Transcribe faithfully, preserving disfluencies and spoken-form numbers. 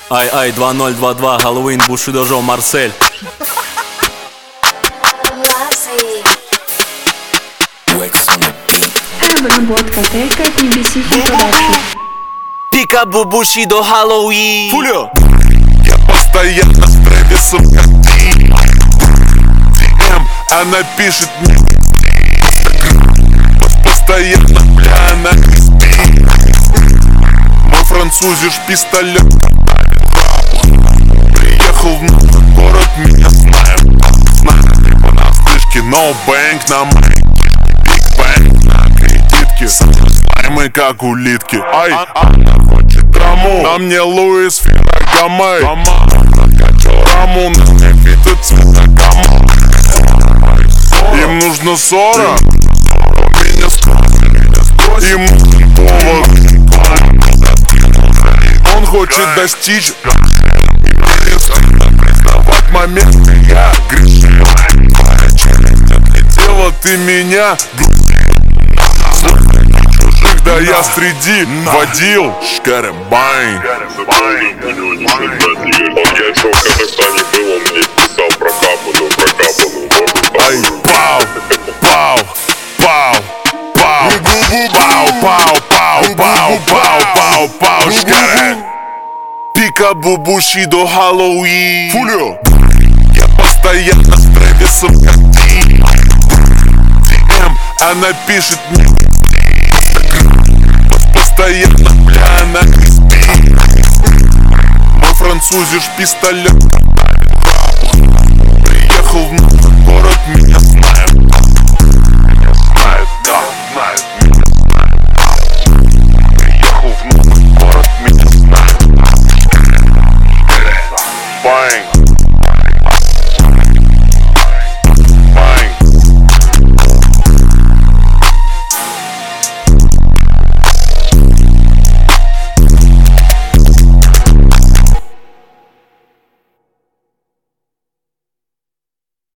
Ай-ай, два ноль два два, Хэллоуин, Бушидо, Жо, Марсель. Разработка трека би би си Production. Пикабу, Бушидо, Хэллоуин. Фулио. Я постоянно с Трэвисом как ты. ди эм, она пишет мне. Постоянно, бля, она не спит. Мой французиш пистолет. Приехал в новый город, меня знают. Знают либо на вспышке, но бэнк на моей. Биг бэнк на кредитке. Слаймы как улитки. Ай, она хочет драму. На мне Луис Феррагамай. Накачал раму, на мне фиты цвета гамма. Им нужно ссора. Меня скрутили. Им нужен повод. Он хочет достичь. Признавать моменты. Я грешил. Отлетела ты меня. Да я среди водил Шкаребайн. Я еще в Казахстане был, он мне писал про капану, про капану. Ай, пау, пау, пау, пау, пау, пау, пау, пау, пау, пау, пау, Шкаре. Пикабу, Бушидо, Хэллоуин. Фулио. Я постоянно с Трэвисом как ты. ди эм, она пишет мне. Постоянно, бля, она не спит. Мой французиш пистолет.